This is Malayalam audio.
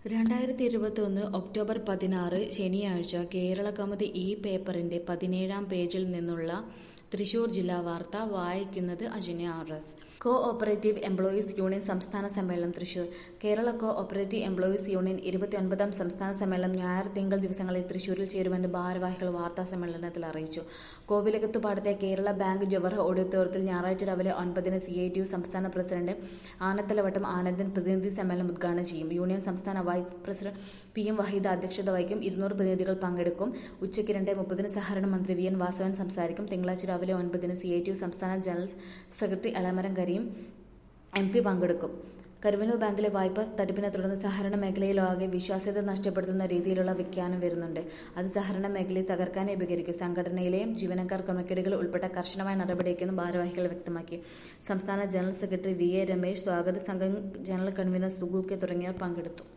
2021 ഒക്ടോബർ 16 ശനിയാഴ്ച കേരള കൗമുദി ഈ പേപ്പറിന്റെ 17-ാം പേജിൽ നിന്നുള്ള തൃശൂർ ജില്ലാ വാർത്ത വായിക്കുന്നത് Ajanya RS. Co operative employees union സംസ്ഥാന സമ്മേളനം Thrissur. Kerala co operative employees union 29-ാം സംസ്ഥാന സമ്മേളനം ഞായർ, തിങ്കൾ ദിവസങ്ങളിൽ തൃശൂരിൽ ചേരുമെന്ന് ഭാരവാഹികൾ വാർത്താ സമ്മേളനത്തിൽ അറിയിച്ചു. കോവിലകത്തുപാടത്തെ കേരള ബാങ്ക് ജവഹർ ഓഡിറ്റോറിയത്തിൽ ഞായറാഴ്ച രാവിലെ 9-ന് CITU സംസ്ഥാന പ്രസിഡന്റ് ആനത്തലവട്ടം ആനന്ദൻ പ്രതിനിധി സമ്മേളനം ഉദ്ഘാടനം ചെയ്യും. യൂണിയൻ സംസ്ഥാന വൈസ് പ്രസിഡന്റ് PM വഹീദ അധ്യക്ഷത വഹിക്കും. 200 പ്രതിനിധികൾ പങ്കെടുക്കും. ഉച്ചയ്ക്ക് 2:30-ന് സഹകരണ മന്ത്രി VN വാസവൻ സംസാരിക്കും. തിങ്കളാഴ്ച രാവിലെ 9-ന് CITU സംസ്ഥാന general secretary Elamaram Kareem MP പങ്കെടുക്കും. കരുവന്നൂർ ബാങ്കിലെ വായ്പ തട്ടിപ്പിനെ തുടർന്ന് സഹകരണ മേഖലയിലാകെ വിശ്വാസ്യത നഷ്ടപ്പെടുത്തുന്ന രീതിയിലുള്ള വിജ്ഞാനം വരുന്നുണ്ട്. അത് സഹകരണ മേഖലയെ തകർക്കാനേ ഉപകരിക്കും. സംഘടനയിലെയും ജീവനക്കാർ ക്രമക്കേടുകൾ ഉൾപ്പെട്ട കർശനമായ നടപടിയെന്ന് ഭാരവാഹികൾ വ്യക്തമാക്കി. സംസ്ഥാന ജനറൽ സെക്രട്ടറി VA രമേശ്, സ്വാഗത സംഘം ജനറൽ കൺവീനർ സുഗു കെ തുടങ്ങിയവർ പങ്കെടുത്തു.